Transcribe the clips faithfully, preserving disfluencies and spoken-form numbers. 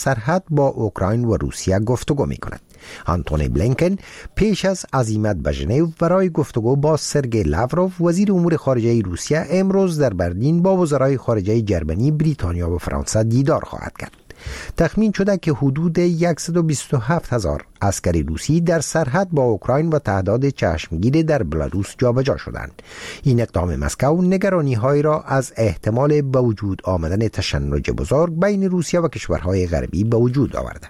سرحد با اوکراین و روسیه گفتگو می کند. آنتونی بلینکن پیش از عزیمت به ژنو برای گفتگو با سرگئی لاوروف وزیر امور خارجه روسیه امروز در برلین با وزرای خارجه جرمنی، بریتانیا و فرانسه دیدار خواهد کرد. تخمین شده که حدود صد و بیست و هفت هزار عسکر روسی در سرحد با اوکراین و تعداد چشمگیر در بلاروس جابجا شدند. این اقدام مسکو نگرانی‌هایی را از احتمال به وجود آمدن تشنج بزرگ بین روسیه و کشورهای غربی به وجود آورده.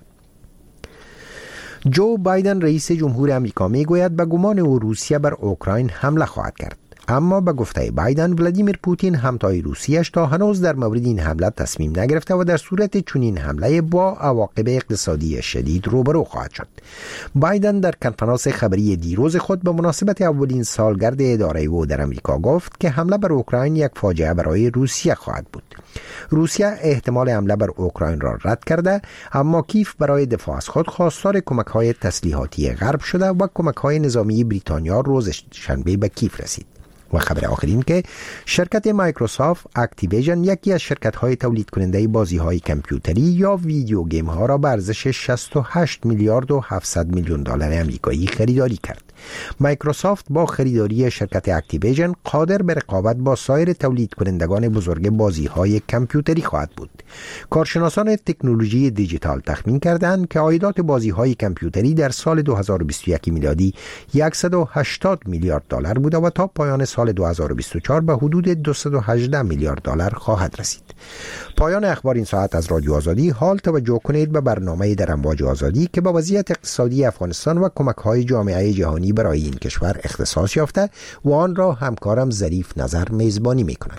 جو بایدن رئیس جمهور آمریکا میگوید به گمان او روسیه بر اوکراین حمله خواهد کرد، اما به گفته بایدن ولادیمیر پوتین همتای روسیه‌اش تا هنوز در مورد این حمله تصمیم نگرفته و در صورت چنین حمله با عواقب اقتصادی شدید روبرو خواهد شد. بایدن در کنفرانس خبری دیروز خود به مناسبت اولین سالگرد اداره او در آمریکا گفت که حمله بر اوکراین یک فاجعه برای روسیه خواهد بود. روسیه احتمال حمله بر اوکراین را رد کرده، اما کیف برای دفاع از خود خواستار کمک‌های تسلیحاتی غرب شده و کمک‌های نظامی بریتانیا روز شنبه به کیف رسید. و خبر آخرین که شرکت مایکروسافت اکتیویژن، یکی از شرکت‌های تولید کننده بازی‌های کامپیوتری یا ویدیو گیم ها را به ارزش شصت و هشت میلیارد و هفتصد میلیون دلار آمریکایی خریداری کرد. مایکروسافت با خریداری شرکت اکتیویژن قادر به رقابت با سایر تولید کنندگان بزرگ بازی‌های کامپیوتری خواهد بود. کارشناسان تکنولوژی دیجیتال تخمین کردند که عایدات بازی‌های کامپیوتری در سال دو هزار و بیست و یک میلادی صد و هشتاد میلیارد دلار بوده و تا پایان سال دو هزار و بیست و چهار به حدود دویست و هجده میلیارد دلار خواهد رسید. پایان اخبار این ساعت از رادیو آزادی. حال توجه کنید به برنامه در امواج آزادی که با وضعیت اقتصادی افغانستان و کمک‌های جامعه جهانی برای این کشور اختصاص یافته و آن را همکارم ظریف نظر میزبانی می‌کند.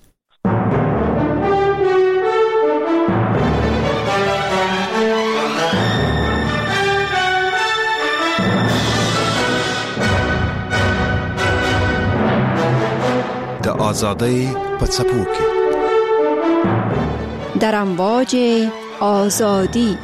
د آزادی په څپو کې در امواج آزادی.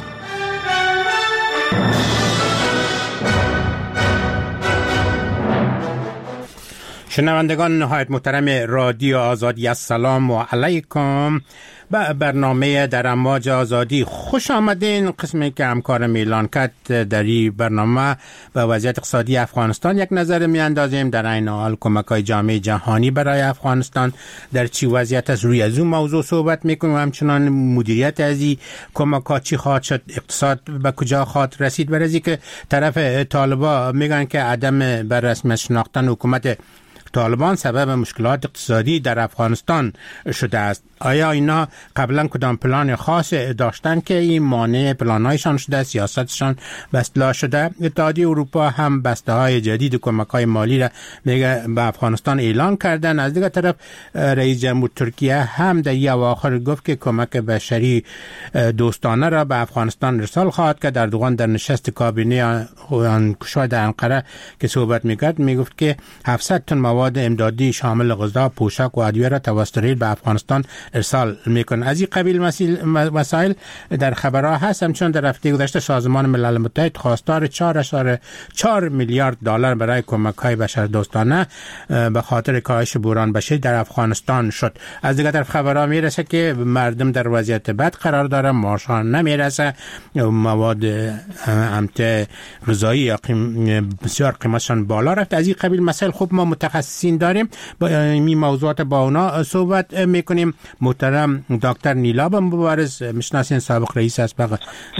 شنوندگان نهایت محترم رادیو آزادی، السلام علیکم. به برنامه در امواج آزادی خوش آمدین. قسمی که همکارم اعلان کرد در این برنامه به وضعیت اقتصادی افغانستان یک نظر می اندازیم، در این حال کمک‌های جامعه جهانی برای افغانستان در چی وضعیت است، روی از اون موضوع صحبت میکنیم. همچنان مدیریت از این کمک‌ها چی خواهد شد، اقتصاد به کجا خواهد رسید. برای که طرف طالبا میگن که عدم بر رسمیت شناختن حکومت طالبان سبب مشکلات اقتصادی در افغانستان شده است. آیا اینا قبلا کدام پلان خاص داشتن که این مانع پلان‌هایشان شده، سیاستشان بسته شده؟ اتحادیه اروپا هم بسته‌های جدید کمک‌های مالی را به افغانستان اعلان کردن. از دیگر طرف رئیس جمهور ترکیه هم در این اواخر گفت که کمک بشری دوستانه را به افغانستان ارسال خواهد کرد. اردوغان در نشست کابینه آنکشا در انقره که صحبت می‌کرد میگفت که هفتصد تن مواد امدادی شامل غذا، پوشاک و ادویه را توسط ریل به افغانستان ارسال میکن. از این قبیل مسائل در خبرها هست. همچنان در هفته گذشته سازمان ملل متحد خواستار چهار اشاره چهار میلیارد دلار برای کمک‌های بشردوستانه به خاطر کاهش بحران بشری در افغانستان شد. از دیگر طرف خبرها میرسه که مردم در وضعیت بد قرار دارن، معاششان نمیرسه، مواد امته غذایی یا بسیار قیمتشان بالا رفت. از این قبیل مسائل خوب ما متخصصین داریم، با این موضوعات با اونا صحبت میکنیم. محترم دکتر نیلاب مبارز میشناسین، سابق رئیس اسبق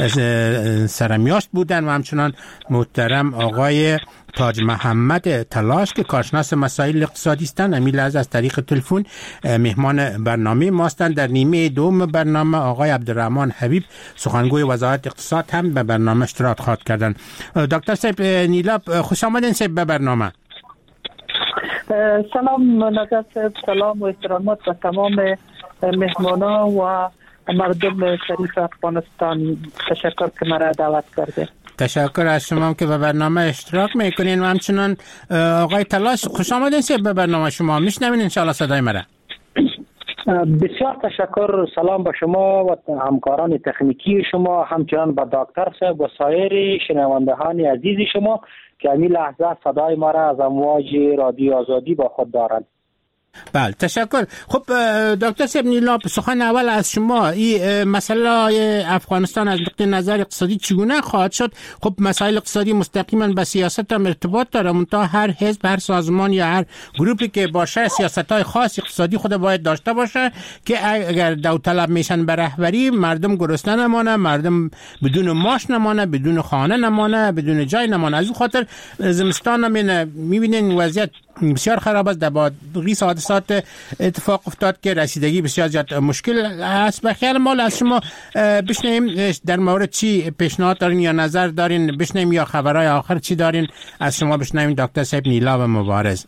سرمیاشت بودن، و همچنان محترم آقای تاج محمد تلاش که کارشناس مسائل اقتصادی هستند. امی لحظه از طریق تلفن مهمان برنامه ما هستند. در نیمه دوم برنامه آقای عبدالرحمن حبیب سخنگوی وزارت اقتصاد هم به برنامه اشتراک خواهد کردند. دکتر صاحب نیلاب خوش آمدین صاحب به برنامه. سلام نجات صاحب، سلام و احترامات به تمام مهمانا و مردم شریف افغانستان. تشکر که مرا دعوت کرده. تشکر از شما که به برنامه اشتراک میکنین و همچنان آقای تلاش خوش آمدین صاحب به برنامه شما. میشنوین انشاءالله صدای مرا؟ بسیار تشکر. سلام به شما و همکاران تکنیکی شما، همچنان به دکتر صاحب و سایر شنوندگان عزیز شما که این لحظه صدای ما را از امواج رادیو آزادی با خود دارند. بله تشکر. خب دکتر صاحب نیلا، سخن اول از شما، این مسئله افغانستان از نقطه نظر اقتصادی چگونه خواهد شد؟ خب مسائل اقتصادی مستقیما به سیاست هم ارتباط داره، منتها هر حزب، هر سازمان یا هر گروپی که باشه سیاست‌های خاص اقتصادی خود باید داشته باشه که اگر داوطلب میشن به رهبری، مردم گرسنه نمانه، مردم بدون معاش نمانه، بدون خانه نمانه، بدون جای نمانه. از این خاطر زمستان هم میبینین وضعیت بسیار خراب است. در باقی حادثات اتفاق افتاد که رسیدگی بسیار زیاد مشکل است. به خیال مال از شما بشنیم در مورد چی پیشنهاد دارین یا نظر دارین بشنیم، یا خبرهای آخر چی دارین از شما بشنیم دکتر صاحب نیلا و مبارز.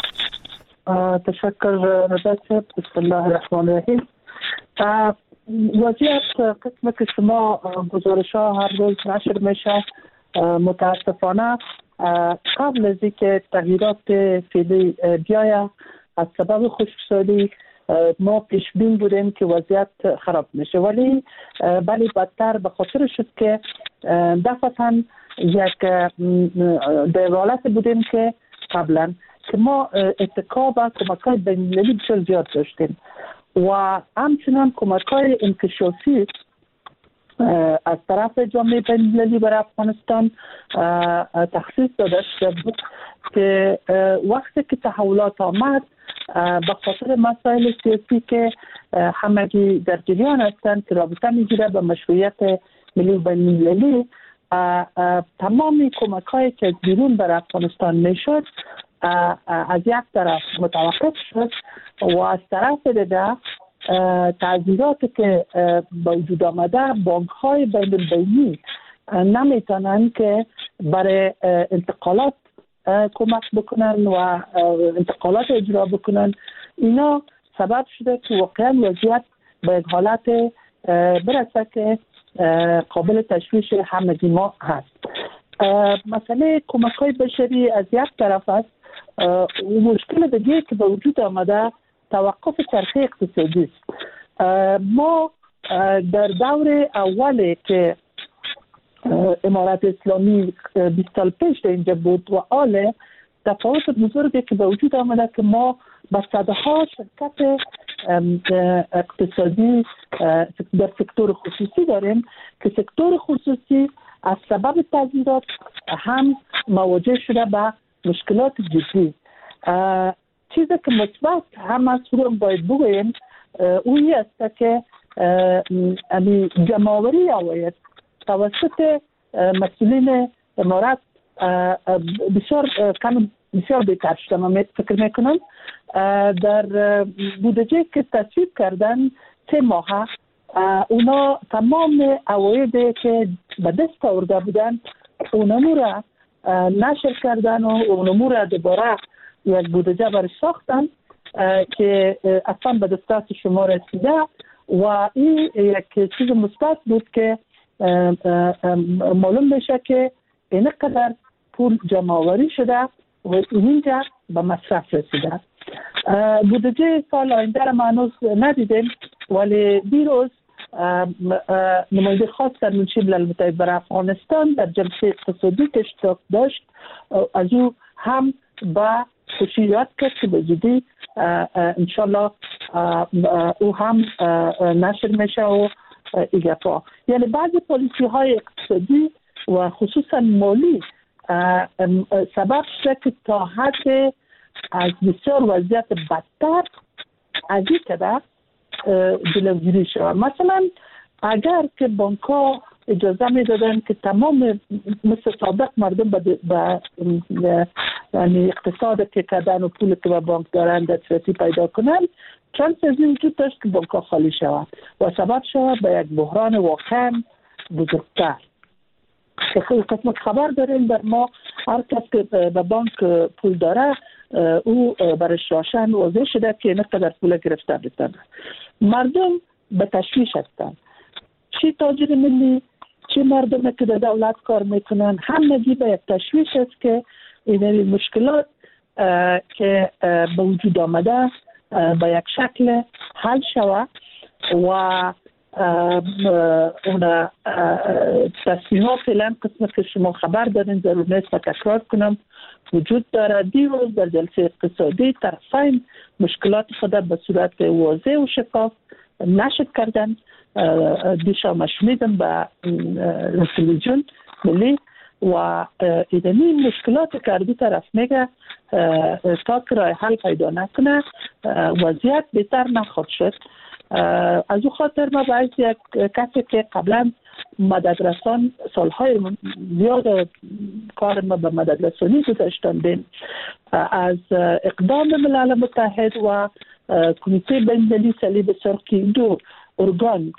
تشکر رضا صاحب. بسم الله الرحمن الرحیم. وضعیت قسم که شما گزارش ها هر روز نشر میشه، متاسفانه قبل از اینکه تغییرات فعلی بیاید از سبب خشکسالی ما پیش بین بودیم که وضعیت خراب میشه، ولی بلی بدتر به خاطر شد که دفعتاً یک در حالت بودیم که قبلا که ما اتکا به کمک‌های بین‌المللی بسیار زیاد داشتیم و همچنان کمک‌های انکشافی از طرف جامعه بین‌المللی برای افغانستان تخصیص داده شده بود که وقتی که تحولات آمد به خاطر مسائل سیاسی که همگی در جریان هستند که رابطه میگیره به مشروعیت ملی و بین‌المللی، تمامی کمک‌هایی که از بیرون برای افغانستان میشد از یک طرف متوقف شد و از طرف دیگر تعذیراتی که به وجود آمده بانک‌های بین البینی نمیتونن که برای انتقالات کمک بکنن و انتقالات اجرا بکنن. اینا سبب شده که واقعا وضعیت به یک حالت برسه که قابل تشویش همگی ما هست. مسئله کمک‌های بشری از یک طرف است. مشکل دیگه که به وجود آمده توقف چرخه اقتصادی است. ما در دور اولی که امارت اسلامی بیست سال پیش اینجا بود و آله تفاوت بزرگی که به وجود آمده که ما به صدها شرکت اقتصادی در سکتور خصوصی داریم که سکتور خصوصی از سبب تغییرات هم مواجه شده به مشکلات جدی. چیزی که مثبت هم از رو باید بگوییم اوی است که جمع‌آوری اوایل توسط مسئولین امارات بسیار کم بسیار بهتر شده. من فکر میکنم در بودجه که تصویب کردن سه ماه اونا تمام اوایدی که به دست آورده بودن اونمو را نشر کردن و اونمو را دوباره یک بودجه برای ساختن که اصلا به دسترس شما رسیده و این یک چیز مثبت بود که معلوم میشه که اینقدر پول جمع آوری شده و اینجا به مصرف رسیده. بودجه سال آینده را هنوز ندیدیم، ولی دیروز نماینده خاص در منشی ملل متحد برای افغانستان در جلسه اقتصادی که اشتراک داشت از او هم با خوشی یاد کرد که به زودی انشالله او هم نشر میشه و ایگفا. یعنی بعضی پالیسی های اقتصادی و خصوصا مالی سبب شده که تا حد از بسیار وضعیت بدتر از این کده جلوگیری شود. مثلا اگر که بانک ها اجازه می دادن که تمام مثل سابق مردم به یعنی اقتصاد که کردن و پول که به بانک دارن دسترسی پیدا کنن، چند سازی وجود داشت که بانک ها خالی شود و سبب شود به یک بحران واقعا بزرگتر. که خیلی قسمت خبر داریم در ما هر کس که به بانک پول داره او برش روشن واضح شده که اینقدر پول گرفته بتن. مردم به تشویش هستن، چی تاجر ملی چی مردم که در دولت کار میکنن همگی به یک تشویش است که این مشکلات که به وجود آمده به یک شکل حل شود و اون تصمیمات فعلا قسمت که شما خبر دارین ضرور نیست تکرار کنم وجود داره. دیروز در جلسه اقتصادی طرفین مشکلات خود به صورت واضح و شفاف نشر کردن. دیشب شنیدم به تلویزیون ملی و ایدنی مشکلات که از دو طرف میگه تا که راه حل پیدا نکنه وضعیت بهتر نخواهد شد. از او خاطر ما باید یک کسی که قبلا مددرسان سالهای زیاد کار ما به مددرسانی گذاشتن دیم از اقدام ملل متحد و کمیته بین‌المللی صلیب سرخی دو ارگان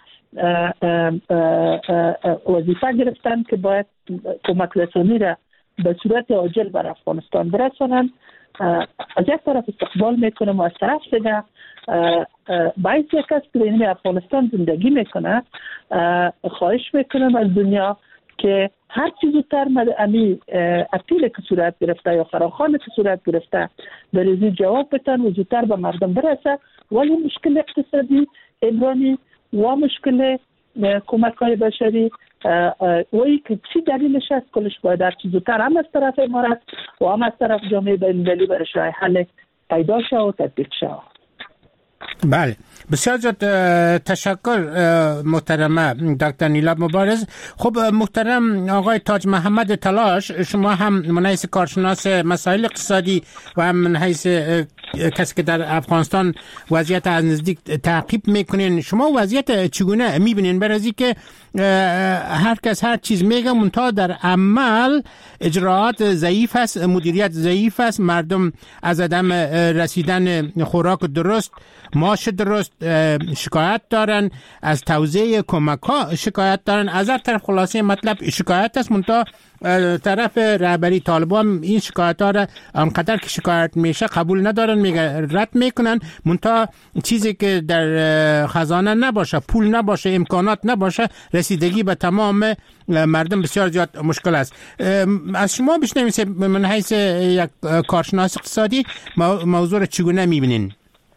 وظیفه گرفتن که باید کمک رسانی را به صورت عاجل بر افغانستان برسانند. از یک طرف استقبال میکنم و از طرف دیگه باید یک کس که این افغانستان زندگی میکنه خواهش میکنم از دنیا که هر چیز زودتر امی اپیل که صورت گرفته یا فراخوان که صورت گرفته بریزی جواب بتن و زودتر به مردم برسه. ولی مشکل اقتصادی عمرانی و مشکل کمک های بشری وی که چی دلیلش است کلش باید هر چیز زودتر هم از طرف امارات و هم از طرف جامعه بین‌المللی برش راه حل پیدا شد و تطبیق شد. بله بسیار زیاد تشکر محترمه دکتر نیلا مبارز. خب محترم آقای تاج محمد تلاش، شما هم من حیث کارشناس مسائل اقتصادی و هم من حیث کسی که در افغانستان وضعیت از نزدیک تعقیب میکنین، شما وضعیت چگونه میبینین؟ برای که هر کس هر چیز میگه منتها در عمل اجراعات ضعیف است، مدیریت ضعیف است، مردم از عدم رسیدن خوراک درست، معاش درست شکایت دارن، از توزیع کمک ها شکایت دارن. از هر طرف خلاصه مطلب شکایت است، منتها طرف رهبری طالبان این شکایت ها را انقدر که شکایت میشه قبول ندارن، میگه رد میکنن، منتها چیزی که در خزانه نباشه، پول نباشه، امکانات نباشه، رسیدگی به تمام مردم بسیار زیاد مشکل است. از شما بشنویم من حیث یک کارشناس اقتصادی موضوع را چگونه میبینین؟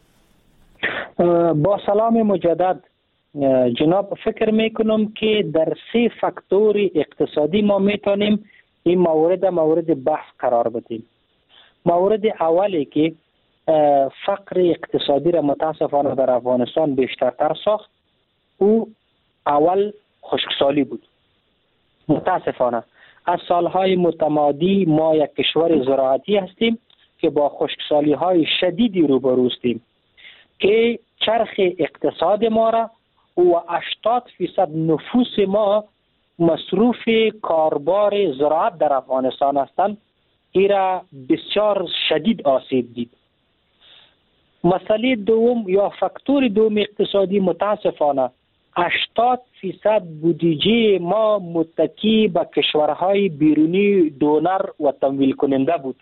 با سلام مجدد جناب، فکر میکنم که در سه فاکتور اقتصادی ما میتونیم این مورد مورد بحث قرار بدیم. مورد اولی که فقر اقتصادی را متاسفانه در افغانستان بیشترتر ساخت او اول خشکسالی بود. متاسفانه از سالهای متمادی ما یک کشور زراعتی هستیم که با خشکسالی های شدیدی روبرو هستیم که چرخ اقتصاد ما را و هشتاد فیصد نفوس ما مصروف کاربار زراعت در افغانستان هستند. این را بسیار شدید آسیب دید. مسئله دوم یا فاکتور دوم اقتصادی متاسفانه هشتاد فیصد بودجه ما متکی به کشورهای بیرونی دونر و تمویل کننده بود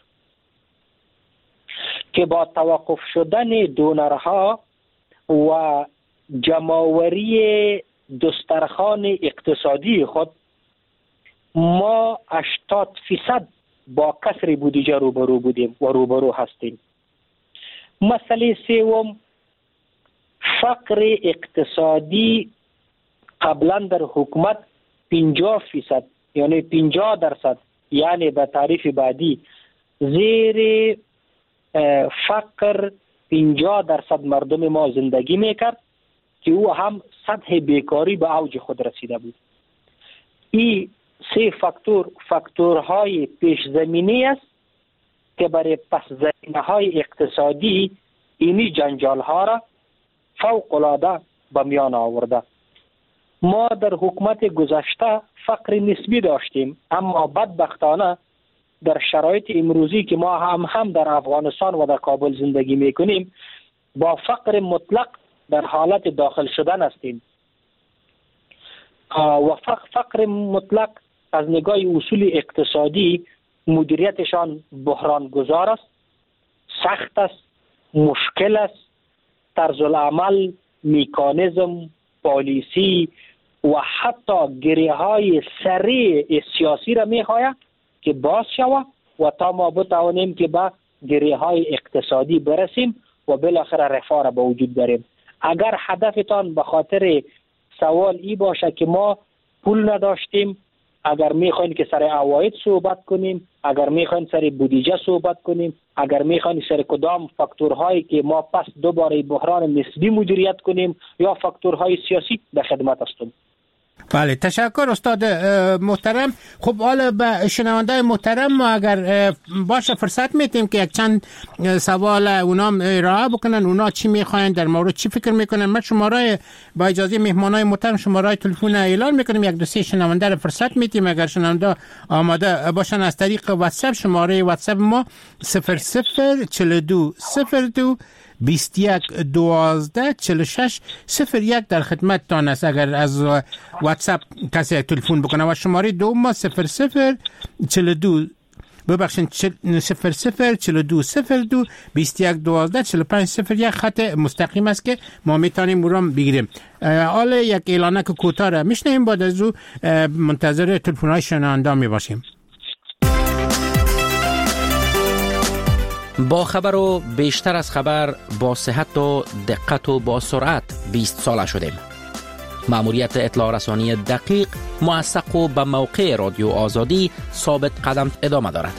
که با توقف شدن دونرها و جمع‌آوری دسترخوان اقتصادی خود ما هشتاد فیصد با کسر بودجه روبرو بودیم و روبرو هستیم. مسئله سوم فقر اقتصادی قبلا در حکومت پنجاه فیصد یعنی پنجاه درصد یعنی به تعریف بعدی زیر فقر پنجاه درصد مردم ما زندگی میکرد که او هم سطح بیکاری به اوج خود رسیده بود. این سه فاکتور فاکتورهای پیش زمینی است که برای پس زمینه های اقتصادی اینی جنجال ها را فوق العاده به میان آورده. ما در حکومت گذشته فقر نسبی داشتیم، اما بدبختانه در شرایط امروزی که ما هم هم در افغانستان و در کابل زندگی میکنیم با فقر مطلق در حالت داخل شدن هستیم و فقر مطلق از نگاه اصول اقتصادی مدیریتشان بحران گذار است، سخت است، مشکل است. طرز العمل، میکانیزم، پالیسی و حتی گره های سریع سیاسی را میخواهد که باز شود و تا ما بتوانیم که به گره های اقتصادی برسیم و بالاخره رفاه را به وجود داریم. اگر هدفتان به خاطر سوال ای باشه که ما پول نداشتیم، اگر میخواین که سر عواید صحبت کنیم، اگر میخواین سر بودجه صحبت کنیم، اگر میخواین سر کدام فاکتورهایی که ما پس دوباره بحران نسبی مدیریت کنیم یا فاکتورهای سیاسی در خدمت هستیم. بله، تشکر استاد محترم. خب حالا به شنونده محترم ما اگر باشه فرصت میتیم که یک چند سوال اونا ارائه بکنن، اونا چی میخواین، در مورد چی فکر میکنن. من شماره با اجازه مهمانای محترم شماره تلفن اعلان میکنیم، یک دو سه شنونده رو فرصت میتیم اگر شنونده آماده باشن از طریق واتساپ. شماره واتساپ ما صفر صفر چهل و دو صفر دو بیست و یک دوازده چهل و شش صفر یک در خدمت تان است اگر از واتساپ کسی تلفن بکنه. و شماره دو ما صفر صفر چهل و دو ببخشید صفر صفر چهل و دو صفر دو بیست و یک دوازده چهل و پنج صفر یک خط مستقیم است که ما میتونیم او را بگیریم. حالا یک اعلانه که کوتاه را میشنیم، بعد از او منتظر تلفن های شنونده می باشیم. با خبر و بیشتر از خبر، با صحت و دقت و با سرعت بیست ساله شدیم. مأموریت اطلاع رسانی دقیق، موثق و به موقع رادیو آزادی ثابت قدم ادامه دارد.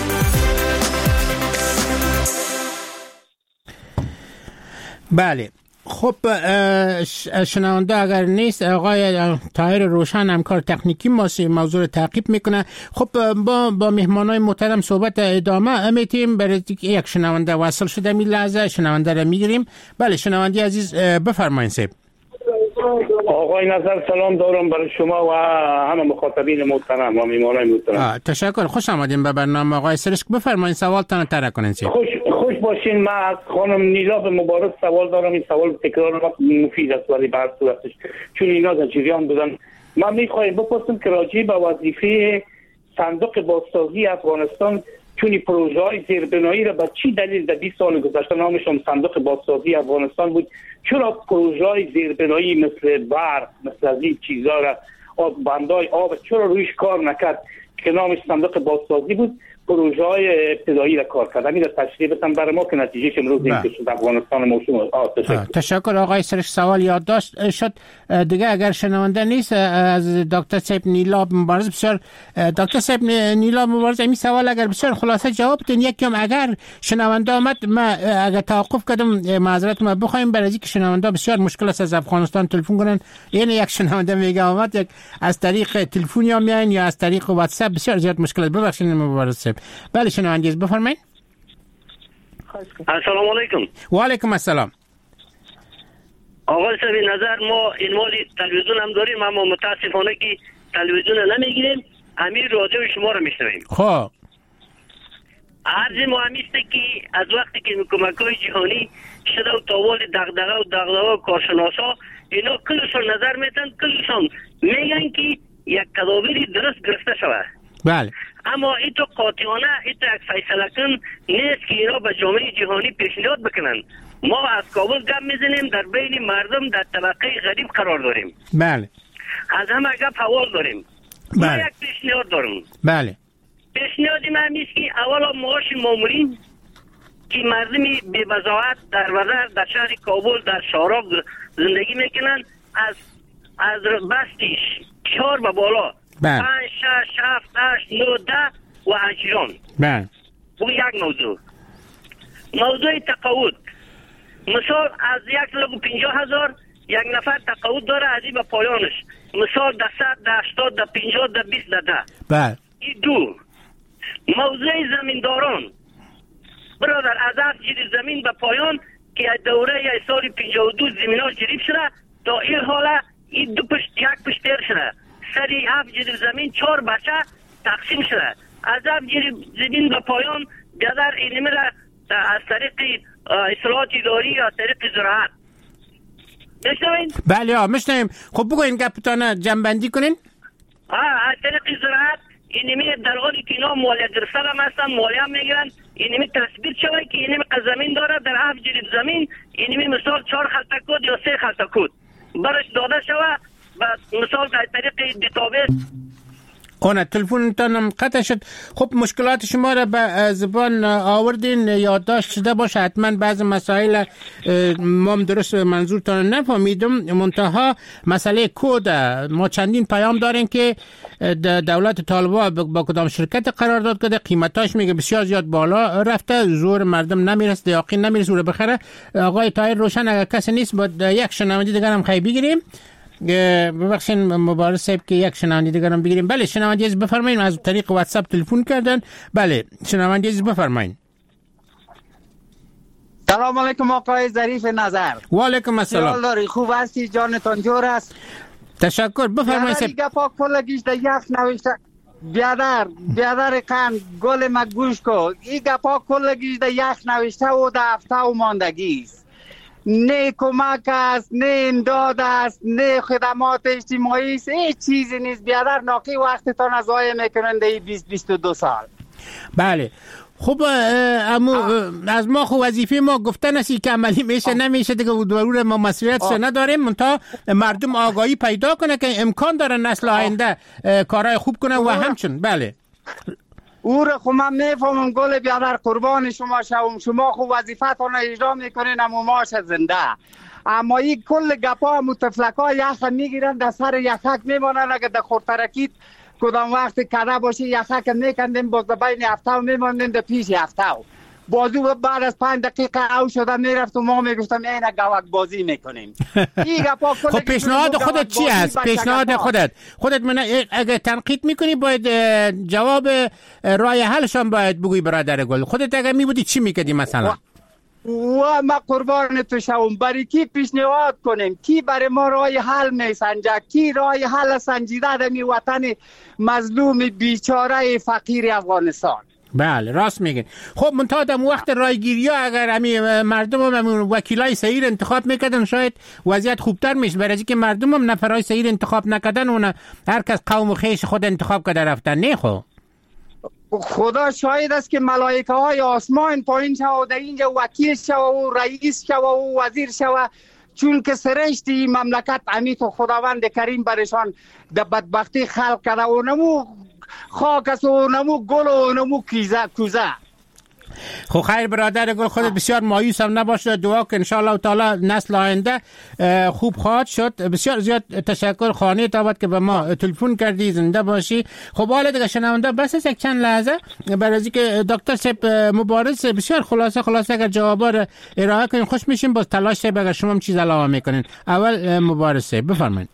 بله، خب شنونده اگر نیست، آقای طاهر روشن همکار تکنیکی ما موضوع تعقیب میکنه. خب با با مهمانای محترم صحبت ادامه میتیم. برای یک شنونده وصل شده می لحظه شنونده را میگیریم. بله شنونده عزیز بفرمایید. سیب آقای نظر سلام دارم برای شما و همه مخاطبین محترم و مهمانای محترم. تشکر، خوش آمدین به برنامه آقای سرشک. بفرمایید سوالتان طرح کنین. خوش خوش باشین. من از خانم نیلا به مبارک سوال دارم. این سوال تکرار مفید است ولی بر صورتش چون اینا در جریان بودن. من میخوایم بپرسم که راجع به وظیفه صندوق بازسازی افغانستان، چون پروژه های زیربنایی را به چی دلیل در بیست سال گذشته نامشون صندوق بازسازی افغانستان بود، چرا پروژه های زیربنایی مثل برق مثل از این چیزا را آب بندای آب چرا رویش کار نکرد که نامش صندوق بازسازی بود، پروژه های ابتدایی را کار کرد. همین را تشریح بدم برای ما که نتیجهش امروز این که شد افغانستان موسوم. تشکر. تشکر آقای سرش. سوال یادداشت شد دیگه. اگر شنونده نیست از دکتر صاحب نیلا مبارز بسیار دکتر صاحب نیلا مبارز این سوال اگر بسیار خلاصه جواب بدین. یکم اگر شنونده آمد ما اگر توقف کردم معذرت ما بخوایم برای اینکه شنونده بسیار مشکل است از افغانستان تلفن کنن. یعنی یک شنونده میگه آمد یک از طریق تلفن یا میان یا از طریق واتساپ بسیار زیاد مشکل است. ببخشید مبارز صاحب. بله شنونده بفرمایید. السلام علیکم. و علیکم السلام. آقای صاحب نظر ما این مالی تلویزیون هم داریم اما متاسفانه که تلویزیون نمیگیریم، امیر رادیو شما رو میشنویم. خب عرض ما همیسته که از وقتی که کمک‌های جهانی شده و تاوال دغدغه و دغدغه و کارشناسا اینا کلشون نظر میتن، کلشون میگن که یک تدابیر درست گرفته شود. بله. اما این تو قاطعانه این تو یک فیصله کن نیست که اینا به جامعه جهانی پیشنهاد بکنن. ما از کابل گپ میزنیم، در بین مردم در طبقه غریب قرار داریم. بله. از همه گپ حوال داریم. بله. ما یک پیشنهاد دارم. بله. پیشنهادی من میست که اولا معاش مامورین که مردمی بی وضاحت در وزر در شهر کابل در شارع زندگی میکنن از از بستیش چهار به بالا بله. پنج شش هفت هشت نه ده و اجران. بله. او یک موضوع. موضوع تقاعد، مثال از یک لگ و پنجاه هزار یک نفر تقاعد داره از این به پایانش، مثال ده صد ده هشتاد ده پنجاه ده بیست ده ده. بله. این دو. موضوع زمینداران برادر از هفت جری زمین به پایان که دوره ی سال پنجاه و دو زمین ها جریب شده تا این حاله این دو پشت یک پشتر شده سری هفت جری زمین چهار بچه تقسیم شده. از هفت جری زمین به پایان بیادر اینمی را از طریق اصلاحات اداری یا طریق زراعت میشنوین؟ بله ها میشنویم. خب بگوین گپتانه جنبندی کنین. ها از طریق زراعت اینمی در حالی که اینا مالیه گرفتن هم هستن مالیه هم میگیرن، اینمی تثبیت شوه که اینمی زمین داره در هفت جریب زمین اینمی مثال چهار خلطه کود یا سه خلطه کود برش داده شوه و مثال در طریق دیتابیس. آن تلفنتان قطع شد. خب مشکلات شما را به زبان آوردین، یادداشت شده باشه حتما. بعض مسائل ما درست منظورتان نفهمیدم. منتها مسئله کد ما چندین پیام داریم که دولت طالبان با کدام شرکت قرارداد کرده، قیمتاش میگه بسیار زیاد بالا رفته، زور مردم نمیرسه، یقین نمیرسه رو بخره. آقای طاهر روشن اگر کسی نیست با یک شنونده دیگر هم خیلی بگیریم. ببخشید مبارز صاحب که یک شنونده دیگر هم بگیریم. بله شنونده عزیز بفرمایید، از طریق واتساپ تلفن کردن. بله شنونده عزیز بفرمایید. سلام علیکم آقای ظریف نظر. و علیکم السلام. خوب هستی؟ جانتان جور است؟ تشکر. بفرمایید. دیگه پاک کلگیش در یک نوشته بیادر بیادر قند گل مگوش کو ای گپا کلگیش در یک نوشته و در هفته و ماندگی است. نه کمک است، نه امداد است، نه خدمات اجتماعی است، هیچ چیزی نیست. بیادر ناقی وقتتان از ضایع میکنند در بیست بیست و دو سال. بله خب امو از ما خو وظیفه ما گفتن است که عملی میشه نمیشه دیگه، ضرور ما مسئولیتش نداریم. منتها مردم آگاهی پیدا کنه که امکان داره نسل آینده کارهای خوب کنه و همچنین. بله او را خب من میفهمم گل بیادر، قربان شما شوم. شما خب وظیفتان اجرا میکنین اما ماش زنده، اما این کل گپا متفلکا یخ میگیرن در سر یخک میمانن. اگر در خورترکیت کدام وقت کده باشه یخک میکندیم باز بین هفته و میماندیم در پیش هفته بازو بعد از پنج دقیقه او شده میرفت و ما میگفتم این گوک بازی میکنیم. خب پیشنهاد خودت چی است؟ پیشنهاد خودت خودت من اگه تنقید میکنی باید جواب رای حلشان باید بگوی برادر گل. خودت اگه میبودی چی میکردی مثلا؟ و ما قربان تو شوم. برای کی پیشنهاد کنیم؟ کی برای ما رای حل میسنجه؟ کی رای حل سنجیده در می وطن مظلوم بیچاره فقیر افغانستان؟ بله راست میگن. خب منتها در وقت رایگیری ها اگر همی مردم هم وکیلای صحیح انتخاب میکردن شاید وضعیت خوبتر میشه، برای اینکه مردم هم نفرای صحیح انتخاب نکردن و هر کس قوم و خیش خود انتخاب کرده رفتن. نه خب خدا شاید است که ملائکه های آسمان پایین شو در اینجا وکیل شو و رئیس شو و وزیر شو، چون که سرشتی مملکت امیت و خداوند کریم برشان در بدبختی خلق کرده و نمو خاک است و نمو گل و نمو کیزه کوزه. خب خیر برادر گل، خودت بسیار مایوس هم نباشه، دعا که انشاءالله تعالی نسل آینده خوب خواهد شد. بسیار زیاد تشکر خانه تابت که به ما تلفن کردی، زنده باشی. خب حالا دیگه شنونده بس است یک چند لحظه برای اینکه دکتر صاحب مبارز بسیار خلاصه خلاصه اگر جوابا رو ارائه کنین خوش میشیم. باز تلاش صاحب اگر شما هم چیز علاوه میکنین. اول مبارز صاحب بفرمایید.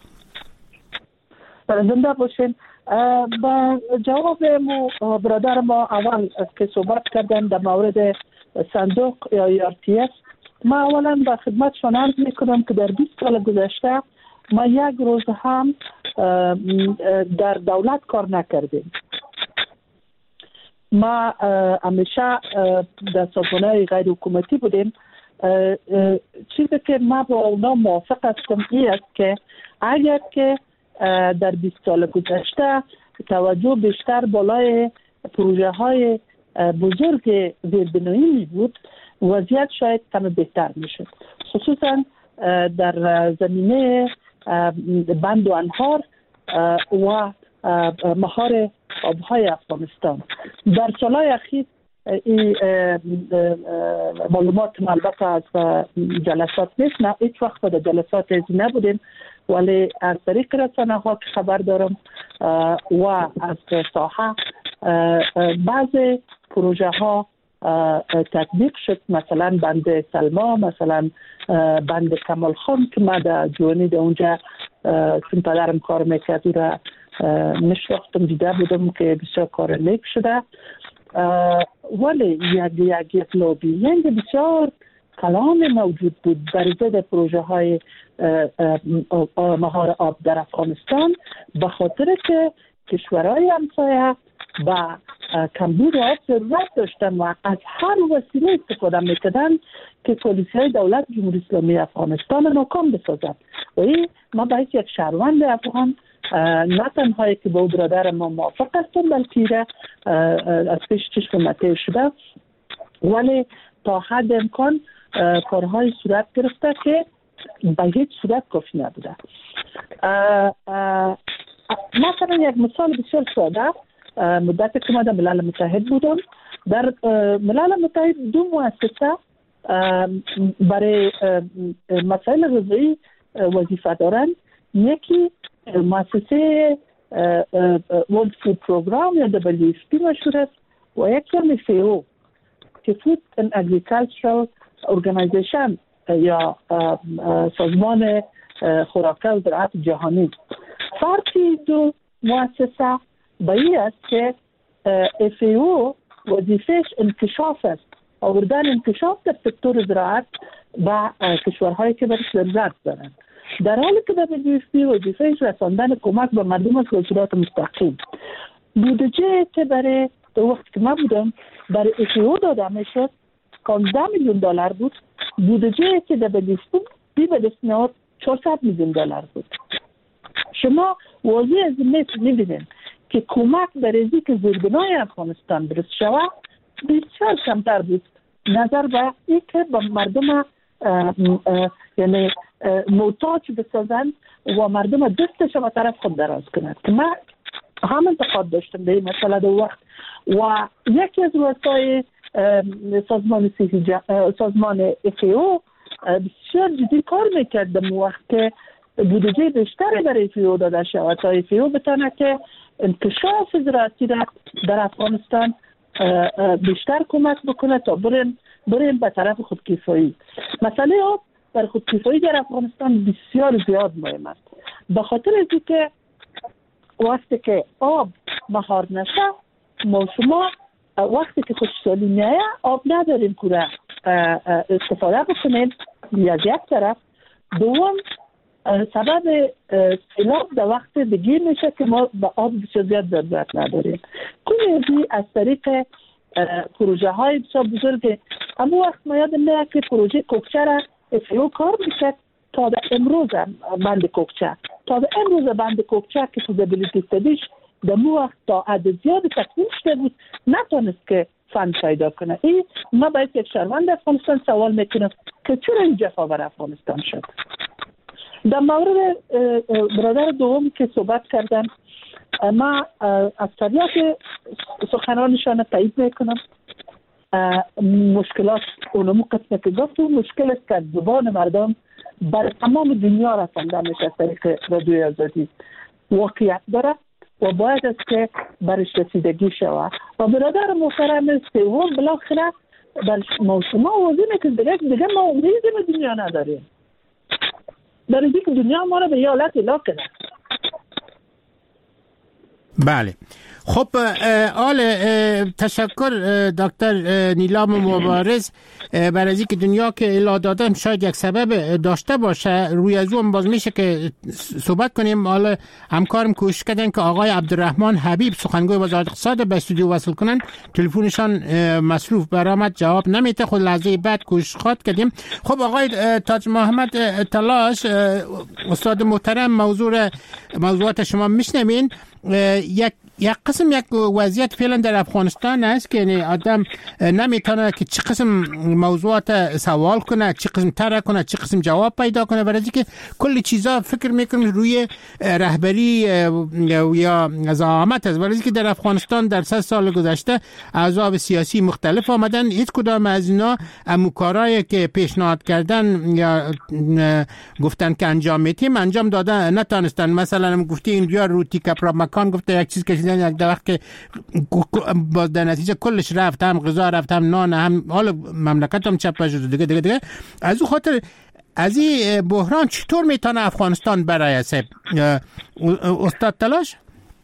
زنده باشین. با جواب ما برادر ما اول که صحبت کردن در مورد صندوق یا ای آر تی اس، ما اولا با خدمتشان عرض میکنم که در بیست سال گذشته ما یک روز هم در دولت کار نکردیم. ما همیشه در سازمان‌های غیر حکومتی بودیم. چیزی که ما با اونا موافق هستم این است که اگر که در بیست سال گذشته توجه بیشتر بالای پروژه های بزرگ زیربنایی می بود، وضعیت شاید کم بهتر می شد، خصوصا در زمینه بند و انهار و مهار آبهای افغانستان. در سالهای اخیر این معلومات البته از جلسات نیست، نه هیچ وقت در جلسات از نبودیم، ولی از طریق رسانه ها که خبر دارم و از ساحه بعض پروژه ها تطبیق شد، مثلا بند سلما، مثلا بند کمال خان که ما در جوانی در اونجا چون پدرم کار میکرد را نشناختم، دیده بودم که بسیار کار نیک شده. ولی یک یک لابی یعنی بسیار کلام موجود بود در ضد پروژه های مهار آب در افغانستان، به خاطر که کشورهای همسایه با کمبود آب ضرورت داشتن و از هر وسیله استفاده میکردن که پالیسی های دولت جمهوری اسلامی افغانستان ناکام بسازد. و این ما باید یک شهروند افغان نه تنهایی که با برادر ما موافق هستم، بلکه از پیش چشم مطیع شده، ولی تا حد امکان کارهای صورت گرفته که به هیچ صورت کافی نبوده. مثلا یک مثال بسیار ساده، مدتی که ما در ملل متحد بودم، در ملل متحد دو مؤسسه برای مسائل غذایی وظیفه دارن. یکی مؤسسه World Food Program یا دبلیو اف پی مشهور است و یکی هم اف ای او که Food and Agricultural Organization یا سازمان خوراک و زراعت جهانی. فرقی دو مؤسسه به این است که اف ای او وظیفهش انکشاف است، آوردن انکشاف در سکتور زراعت با کشورهایی که برش ضرورت دارند، در حالی که دبلیو اف پی وظیفهش رساندن کمک به مردم است به صورت مستقیم. بودجه که برای وقت که من بودم برای اف ای او داده میشد پانزده میلیون دلار بود، بودجه که دبلیو اف پی به دست می‌آورد چهارصد میلیون دلار بود. شما واضح از این می‌بینید که کمک برای اینکه زیربنای افغانستان درست شود بسیار کمتر بود نظر به اینکه به مردم یعنی محتاج بسازند و مردم دستش به طرف خود دراز کنند که من هم انتقاد داشتم به این مسئله دو وقت. و یکی از رؤسای سازمان سازمان اف ای او بسیار جدی کار میکرد در وقت که بودجه بیشتری برای اف ای او داده شود تا اف ای او بتونه که انکشاف زراعتی را در افغانستان بیشتر کمک بکنه تا بریم بریم به طرف خودکفایی. مسئله آب در خودکفایی در افغانستان بسیار زیاد مهم است، به خاطر اینکه وقتی که آب مهار نشه ما شما وقتی که خشکسالی میایه آب نداریم که استفاده بکنیم از یک طرف. دوم سبب سیلاب در وقت بگیر میشه که ما به آب بسیار زیاد ضرورت نداریم. کلی از طریق پروژه های بسیار بزرگ اما وقت ما یادم میاد که پروژه کوکچه را اف ای او کار میکرد تا به امروز بند کوکچه تا به امروز بند کوکچه که فیزیبیلیتی استادیش در مو وقت تا عدد زیاد تکمیل شده بود نتونست که فند پیدا کنه. این ما باید یک شهروند افغانستان سوال میکنم که چرا این جفا بر افغانستان شد. در مورد برادر دوم که صحبت کردن ما از طبیعت سخنانشان تایید میکنم. مشکلات اونمو قسمه که گفت مشکل است که زبان مردم بر تمام دنیا رسانده میشه از طریق رادیوی آزادی واقعیت داره و باید است که برش رسیدگی شود. و برادر محترم سوم بالاخره در شما واضح میکنه دیگه دیگه ما امیدی به دنیا نداریم، در اینکه دنیا ما رو به یه حالت اله کنه. بله خب آل تشکر دکتر نیلام مبارز برای از اینکه دنیا که الا دادن شاید یک سبب داشته باشه. روی از اون باز میشه که صحبت کنیم. حالا همکارم کوشش کردن که آقای عبدالرحمن حبیب سخنگوی وزارت اقتصاد به استودیو وصل کنن، تلفنشان مصروف برآمد جواب نمیده. خود لحظه بعد کوشش خواد کردیم. خب آقای تاج محمد تلاش استاد محترم موضوع موضوعات شما میشنوین. یک یک قسم یک وضعیت فعلا در افغانستان است که یعنی آدم نمیتونه که چه قسم موضوعات سوال کنه، چه قسم طرح کنه، چه قسم جواب پیدا کنه، برای اینکه کلی چیزا فکر میکنه روی رهبری یا زعامت است. برای اینکه در افغانستان در سه سال گذشته احزاب سیاسی مختلف آمدن، هیچ کدام از اینا امکارایی که پیشنهاد کردن یا گفتن که انجام میتیم انجام دادن نتونستن. مثلا گفتی این بیا رو تیکپ مکان گفته یک چیز که یک وقت که باز در نتیجه کلش رفت، هم غذا رفت، هم نان، هم حالا مملکت هم چپه شد دیگه دیگه دیگه. از اون خاطر از این بحران چطور میتونه افغانستان برای سب استاد تلاش؟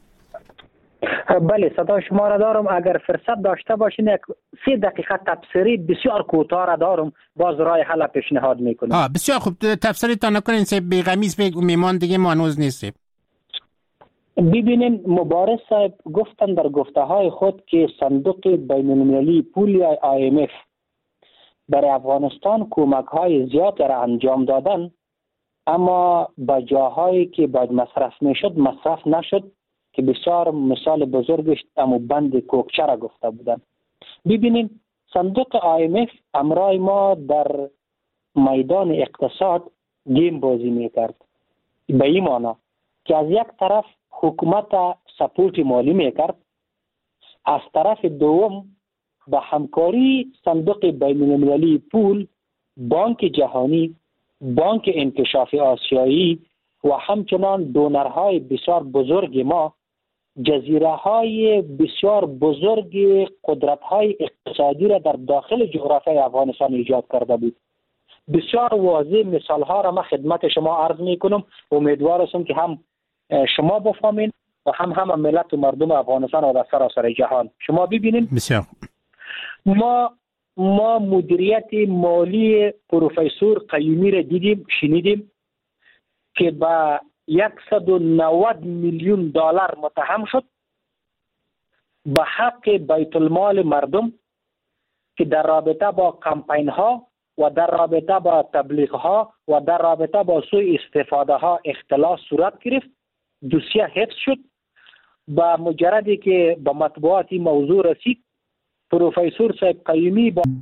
بله صدا شما را دارم. اگر فرصت داشته باشین یک سه دقیقه تفسیری بسیار کوتاه را دارم، باز راه حل پیشنهاد میکنم. آه بسیار خوب تفسیری تا نکنین سه بی‌غمیز بگو میمان دیگه ما هنوز نیستیم. ببینین مبارز صاحب گفتن در گفته های خود که صندوق بین المللی پول یا آی ام اف برای افغانستان کمک های زیاد را انجام دادن، اما با جاهایی که باید مصرف میشد مصرف نشد که بسیار مثال بزرگش امو بند کوکچه را گفته بودن. ببینین صندوق آی ام اف امرای ما در میدان اقتصاد گیم بازی میکرد، به این معنی که از یک طرف حکومت سپورت مالی میکرد، از طرف دوم با همکاری صندوق بین المللی پول، بانک جهانی، بانک انکشاف آسیایی و همچنان دونرهای بسیار بزرگ ما جزیره های بسیار بزرگ قدرت های اقتصادی را در داخل جغرافیای افغانستان ایجاد کرده بود. بسیار واضح مثال ها را من خدمت شما عرض می کنم. امیدوار هستم که هم شما بفهمین و هم هم ملت و مردم افغانستان و در سراسر جهان. شما ببینید بسیار ما ما مدیریت مالی پروفسور قیومی را دیدیم، شنیدیم که با صد و نود میلیون دلار متهم شد به حق بیت المال مردم که در رابطه با کمپین ها و در رابطه با تبلیغ ها و در رابطه با سوء استفاده ها اختلاس صورت گرفت. دوسیه حفظ شد. با مجردی که به مطبوعات این موضوع رسید، پروفسور صاحب قیومی با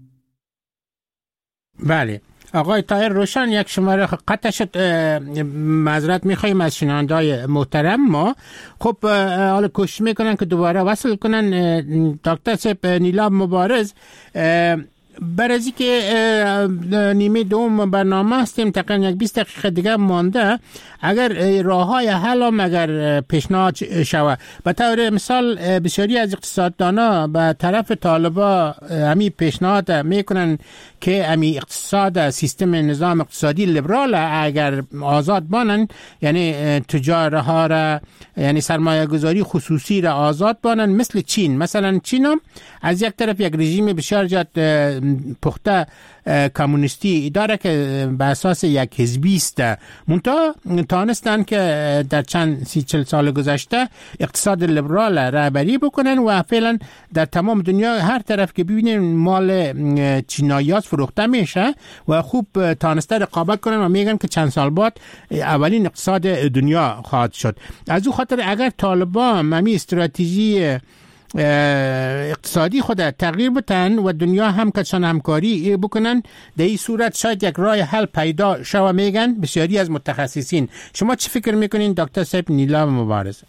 بله آقای طاهر روشن یک شماره قطع شد، معذرت میخوایم از شنونده‌های محترم ما. خب حالا کوشش میکنن که دوباره وصل کنن. دکتر صاحب نیلاب مبارز، بر از اینکه نیمه دوم برنامه هستیم، تقریبا یک بیست دقیقه دیگه مانده، اگر راه‌های حل هم اگر پیشنهاد شود، به طور مثال بسیاری از اقتصاددانا به طرف طالبا همی پیشنهاد میکنن که همی اقتصاد سیستم نظام اقتصادی لیبرال اگر آزاد بانن، یعنی تجاره ها را، یعنی سرمایه گذاری خصوصی را آزاد بانن، مثل چین. مثلا چین هم از یک طرف یک رژیم بسیار جد پخته کمونیستی داره که به اساس یک حزبی است، منتها تانستن که در چند سی چل سال گذشته اقتصاد لیبرال رهبری بکنن و فعلا در تمام دنیا هر طرف که ببینین مال چینایی‌ها فروخته میشه و خوب تانسته رقابت کنن و میگن که چند سال بعد اولین اقتصاد دنیا خواهد شد. از او خاطر اگر طالبان همی استراتژی اقتصادی خود تغییر بتن و دنیا هم کسان همکاری بکنن، در این صورت شاید یک راه حل پیدا شود، میگن بسیاری از متخصصین. شما چی فکر میکنین دکتر صاحب نیلاب مبارز؟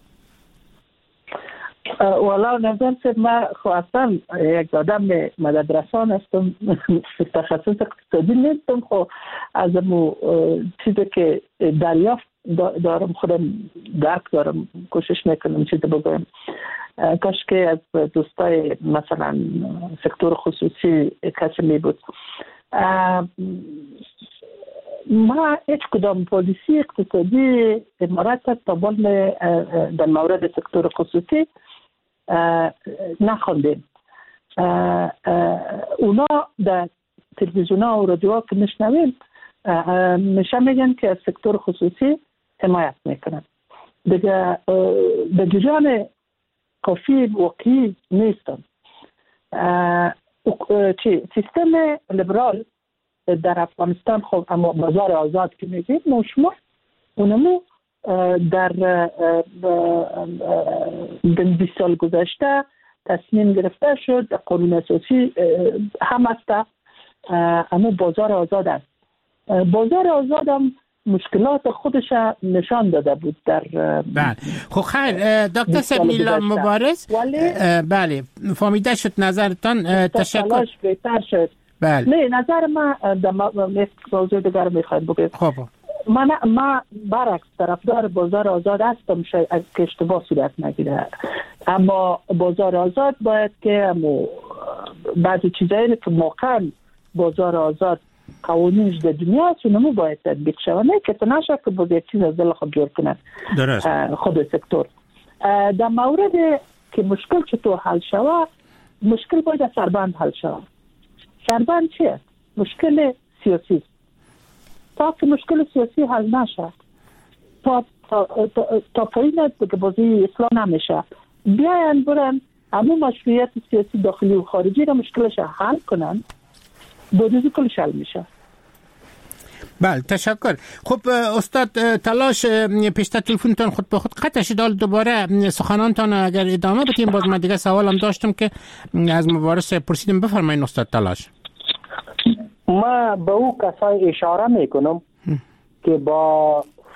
والا نظر صاحب من خواستم یک آدم مددرسان هستم، تخصص اقتصادی نیستم، خب از امو چیزی که دریافت دارم خودم درک دارم کوشش میکنم چیزی بگویم. کاش که از دوستای مثلا سکتور خصوصی کسی می بود. ما هیچ کدام پالیسی اقتصادی امارات تابال در مورد سکتور خصوصی نخوندیم. اونا در تلویزیون ها و رادیو ها که میشنویم میشه میگن که از سکتور خصوصی حمایت میکنن. دیگه به جریان کافی واقعی نیستن. سیستم لیبرال در افغانستان خب اما بازار آزاد که میگیم مشمول اونمو در بیست سال گذشته تصمیم گرفته شد، قانون اساسی هم است، اما بازار آزاد است. بازار آزاد هم مشکلات خودش نشان داده بود در بله. خب خیر دکتر صاحب نیلاب مبارز، بله فهمیده شد نظرتان، تشکر. بهتر شد. بله. نه نظر من در موضوع دیگر میخوایم بگم. خب من ما برعکس طرفدار بازار آزاد هستم، شاید که اشتباه صورت نگیره، اما بازار آزاد باید که بعضی چیزایی که موقع بازار آزاد قوانینش در دنیا هست اونمو باید تطبیق شود، نه که تو نشه که باید یک چیز از دل خود جور کنن خود سکتور. در مورد که مشکل چطور حل شود، مشکل باید از سربند حل شود. سربند چیه؟ مشکل سیاسی. تا که مشکل سیاسی حل نشه، تا تا تا, تا پایین که بازی اصلاح نمیشه، بیاین برن همون مشروعیت سیاسی داخلی و خارجی را مشکلش حل کنن، بودیزی کلش حل میشه. بله تشکر. خب استاد تلاش پیشتر تلفنتان خود به خود قطع شد، دوباره سخنانتان اگر ادامه بدیم. باز من دیگه سوالم داشتم که از مبارز پرسیدم، بفرمایید استاد تلاش. ما به او کسای اشاره میکنم که با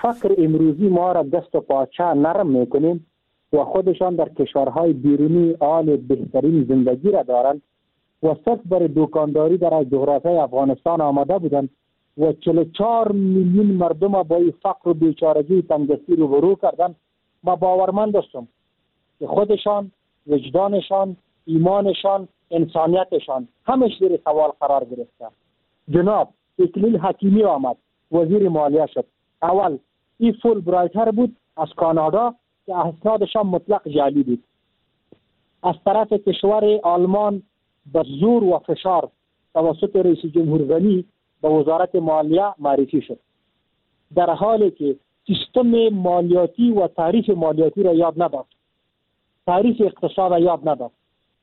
فقر امروزی ما را دست و پاچه نرم میکنیم و خودشان در کشورهای بیرونی حال بهترین زندگی را دارند و صرف برای دکانداری در جغرافیای افغانستان آمده بودند و چهل و چهار میلیون مردم با این فقر و بیچارگی تنگدستی رو برو کردن. ما باورمند هستم که خودشان، وجدانشان، ایمانشان، انسانیتشان همش زیر سوال قرار گرفته. جناب اکلیل حکیمی آمد، وزیر مالیه شد. اول این فول برایتر بود از کانادا که اسنادشان مطلق جعلی بود. از طرف کشور آلمان به زور و فشار توسط رئیس جمهور غنی به وزارت مالیه معرفی شد، در حالی که سیستم مالیاتی و تعریف مالیاتی را یاد نداد، تعریف اقتصاد را یاد نداد.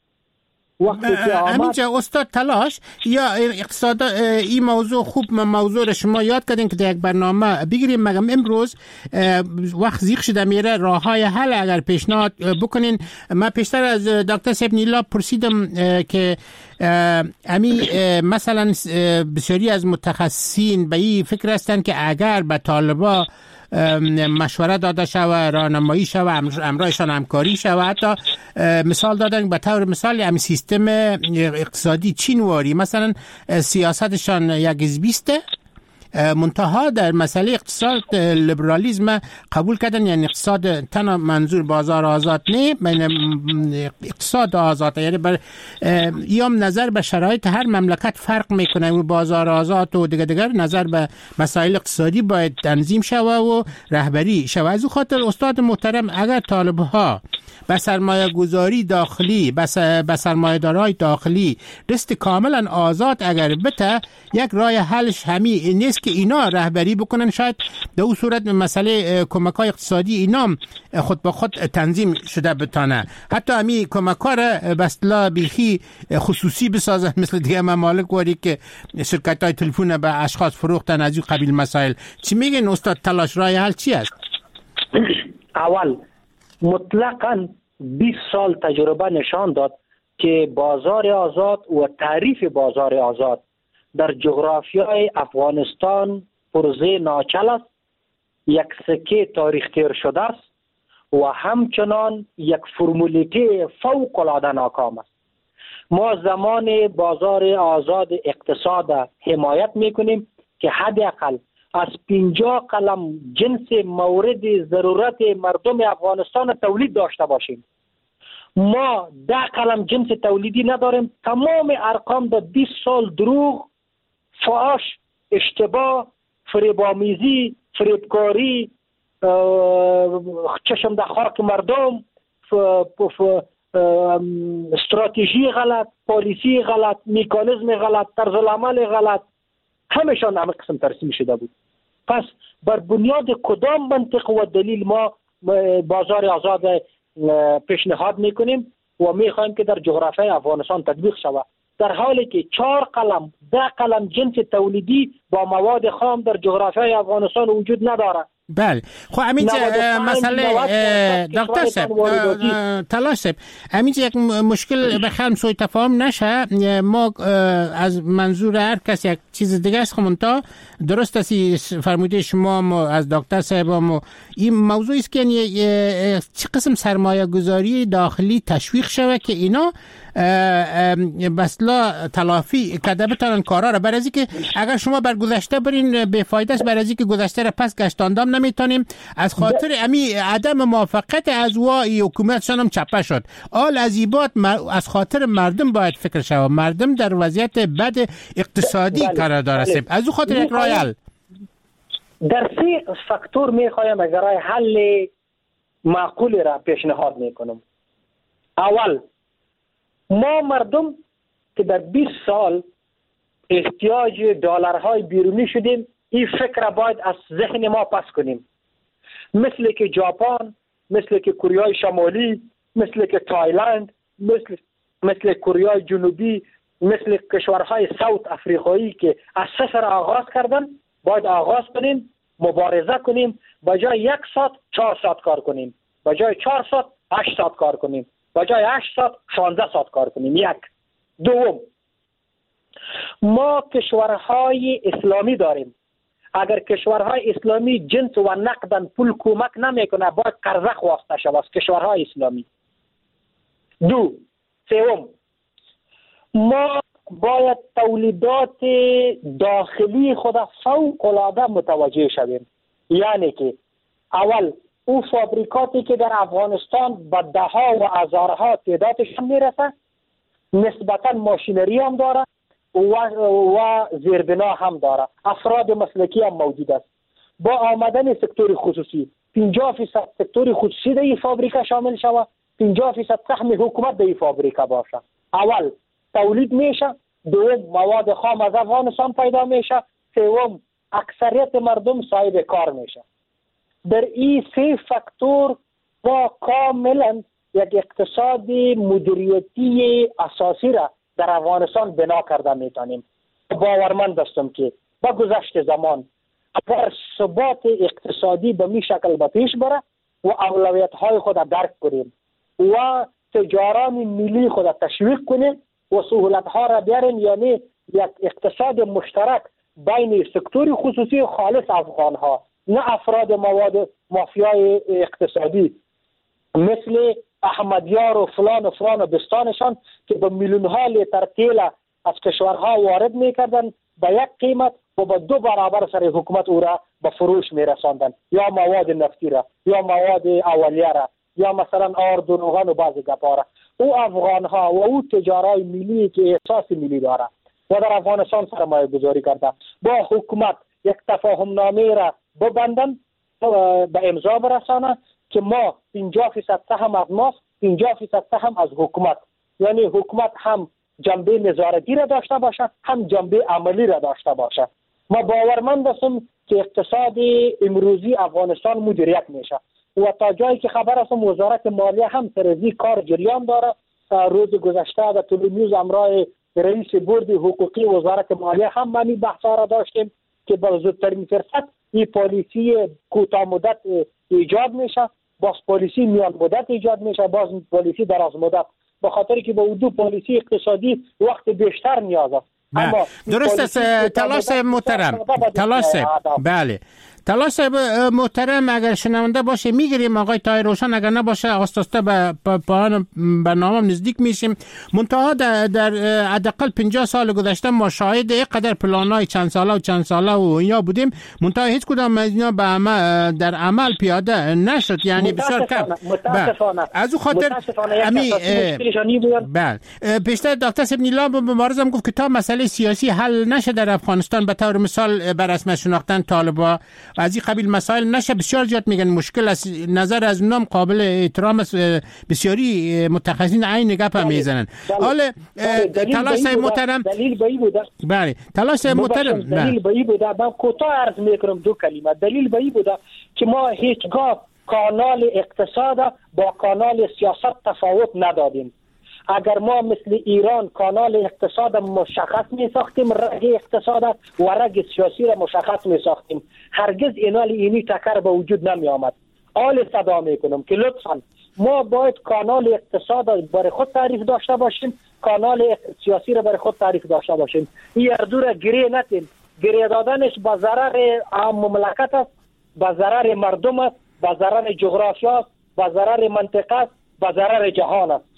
همینجا استاد تلاش یا اقتصاد این موضوع خوب موضوع را شما یاد کردین که در یک برنامه بگیریم. مگم امروز وقت زیغ شده میره راه های حل اگر پیشنهاد بکنین. من پیشتر از دکتر صاحب نیلا پرسیدم که امی مثلا بسیاری از متخصصین به این فکر هستند که اگر به طالبا مشوره داده شود، راهنمایی شود، امرایشان همکاری شود، حتی مثال دادن به طور مثال همین سیستم اقتصادی چین واری مثلا سیاستشان یک حزبیسته، منتها در مسئله اقتصاد لیبرالیسم قبول کردن، یعنی اقتصاد تنها منظور بازار آزاد نه، اقتصاد آزاد، یعنی بر ایام نظر به شرایط هر مملکت فرق میکنه و بازار آزاد و دیگر دیگر نظر به مسائل اقتصادی باید تنظیم شود و رهبری شود. از خاطر استاد محترم اگر طالب ها به سرمایه گذاری داخلی، به سرمایه دارای داخلی دست کاملا آزاد اگر بته، یک راه حلش همین نیست که اینا رهبری بکنن. شاید در اون صورت مسئله کمک‌های اقتصادی اینا خود به خود تنظیم شده بتانه، حتی همین کمک‌ها را به اصطلاح بیخی خصوصی بسازن، مثل دیگه ممالک واری که شرکت‌های تلفن به اشخاص فروختن از این قبیل مسائل. چی میگن استاد تلاش راه حل چی است؟ اول مطلقاً بیست سال تجربه نشان داد که بازار آزاد و تعریف بازار آزاد در جغرافیای افغانستان پرزه ناچل است، یک سکه تاریخ تیر شده است و همچنان یک فرمولیته فوق العاده ناکام است. ما زمان بازار آزاد اقتصاد حمایت میکنیم که حداقل از پنجاه قلم جنس مورد ضرورت مردم افغانستان تولید داشته باشیم. ما ده قلم جنس تولیدی نداریم. تمام ارقام در بیست سال دروغ، فحش، اشتباه، فریب‌آمیزی، فریبکاری، چشم در خاک مردم، استراتژی غلط، پالیسی غلط، مکانیزم غلط، طرز العمل غلط، همشان همه قسم ترسیم شده بود. پس بر بنیاد کدام منطق و دلیل ما بازار آزاد پیشنهاد میکنیم و میخوایم که در جغرافیای افغانستان تطبیق شود، در حالی که چهار قلم ده قلم جنس تولیدی با مواد خام در جغرافیای افغانستان وجود نداره؟ بله. خب همینجا مسئله دکتر صاحب تلاش صاحب همینجا یک مشکل بخوام سوی تفاهم نشه، ما از منظور هر کس یک چیز دیگه است. خمونتا درست است فرموده شما از دکتر صاحب و این موضوعی است که چه قسم سرمایه گذاری داخلی تشویق شود که اینا بسلا تلافی کده بتانن کارا را، برای که اگر شما بر گذشته برین به فایده است، برای که گذشته را پس گشتاندام نمیتونیم از خاطر امی عدم موافقت از وای حکومتشان هم چپه شد. آل از ایبات از خاطر مردم باید فکر شود، مردم در وضعیت بد اقتصادی قرار دارند، از او خاطر یک راه حل در سه فاکتور میخوایم اگر راه حل معقول را پیشنهاد میکنم. اول، ما مردم که در بیست سال احتیاج دلارهای بیرونی شدیم، این فکر را باید از ذهن ما پس کنیم. مثل که ژاپن، مثل که کره شمالی، مثل که تایلند، مثل مثل کره جنوبی، مثل کشورهای ساوت افریقایی که از صفر آغاز کردن، باید آغاز کنیم، مبارزه کنیم، بجای یک ساعت چهار ساعت کار کنیم، بجای چهار ساعت هشت ساعت کار کنیم، بجای هشت ساعت شانزده ساعت کار کنیم. یک. دوم، ما کشورهای اسلامی داریم. اگر کشورهای اسلامی جنس و نقدن پول کمک نمیکنه باید قرضه خواسته شود از کشورهای اسلامی. دو سوم، ما باید تولیدات داخلی خود فوق العاده متوجه شویم. یعنی که اول او فابریکاتی که در افغانستان به ده ها و هزارها تعدادشان میرسه، نسبتا ماشینری هم داره و, و زیربنا هم داره، افراد مسلکی هم موجود است. با آمدن سکتور خصوصی پنجاه فیصد سکتور خصوصی در این فابریکه شامل شود، پنجاه فیصد سهم حکومت در این فابریکه باشه. اول تولید میشه، دوم مواد خام از افغانستان پیدا میشه، سوم اکثریت مردم صاحب کار میشه. در این سه فاکتور با کاملا یک اقتصاد مدیریتی اساسی را در افغانستان بنا کرده میتونیم. باورمند هستم که با گذشت زمان اگر ثبات اقتصادی به می شکل به پیش بره و اولویت های خود درک کنیم و تجاران ملی خود تشویق کنیم و سهولت ها را بیاریم، یعنی یک اقتصاد مشترک بین سکتور خصوصی خالص افغان ها، نه افراد مواد مافیای اقتصادی مثل احمدیار و فلان و فلان و بستانشان که به میلیون ها لیتر تیل از کشورها وارد میکردن به یک قیمت و به دو برابر سر حکومت او را به فروش میرساندن، یا مواد نفتی را یا مواد اولیه را یا مثلا آرد و روغن و بعضی گپا را. او افغان ها و او تجارای ملی که احساس ملی داره و در افغانستان سرمایه گذاری کرده با حکومت یک تفاهم نامه را ببندن، به امضا برسانه که ما پنجاه فیصد سهم از ماست، پنجاه فیصد سهم از حکومت، یعنی حکومت هم جنبه نظارتی را داشته باشه هم جنبه عملی را داشته باشه. ما باورمند هستم که اقتصاد امروزی افغانستان مدیریت میشه و تا جایی که خبر هستم وزارت مالیه هم سرزی کار جریان داره. روز گذشته در تلویزیون امرای رئیس بورد حقوقی وزارت مالیه هم ما این بحثا را داشتیم که با زودترین فرصت این پالیسی کوتاه مدت ایجاد میشه، باز پالیسی میان مدت ایجاد میشه، باز پالیسی دراز مدت، به خاطر که با دو پالیسی اقتصادی وقت بیشتر نیاز است. اما درست است تلاش محترم، تلاش بله تلاش محترم اگر شنونده باشه میگیریم. آقای طاهر روشن اگر نباشه آسته آسته به پایان برنامه نزدیک میشیم. منتها در, در حداقل پنجاه سال گذشته ما شاهد اینقدر پلان‌های چند ساله و چند ساله و اینیا بودیم، منتها هیچ کدام از اینا به عمل در عمل پیاده نشد، یعنی بسیار کم. از او خاطر امی بله پیشتر دکتر سبنیلا مبارزم گفت که تا مسئله سیاسی حل نشه در افغانستان، به طور مثال بر اساس شناختن طالبان از این قبیل مسائل نشه، بسیار زیاد میگن مشکل است. نظر از اونم قابل احترام است، بسیاری متخصصین عین گپ هم میزنن. حالا تلاش محترم دلیل به این بوده، بله تلاش محترم دلیل به این بوده، من کوتاه عرض میکنم دو کلمه. دلیل به این بوده که ما هیچگاه کانال اقتصاد با کانال سیاست تفاوت ندادیم. اگر ما مثل ایران کانال اقتصاد مشخص می ساختیم، رگ اقتصاد و رگ سیاسی را مشخص می ساختیم، هرگز اینال اینی تکر به وجود نمی آمد. آل صدا می کنم که لطفا ما باید کانال اقتصاد برای خود تعریف داشته باشیم، کانال سیاسی را برای خود تعریف داشته باشیم. این اردو را گریه نتیم. گریه دادنش با ضرر مملکت است، با ضرر مردم است، با ضرر جغرافیا است، با ضرر منطقه است، با ضرر جهان است.